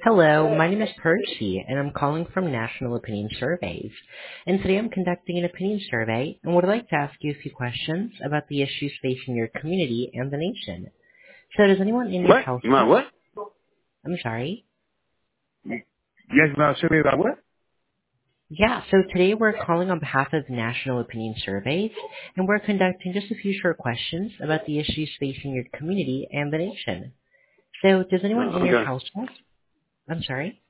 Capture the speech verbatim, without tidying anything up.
Hello, my name is Percy, and I'm calling from National Opinion Surveys. And today I'm conducting an opinion survey and would like to ask you a few questions about the issues facing your community and the nation. So does anyone in your What? You want household... what? I'm sorry? Yes, you want to show me about what? Yeah, so today we're calling on behalf of National Opinion Surveys, and we're conducting just a few short questions about the issues facing your community and the nation. So does anyone Oh, in your okay. household... I'm sorry?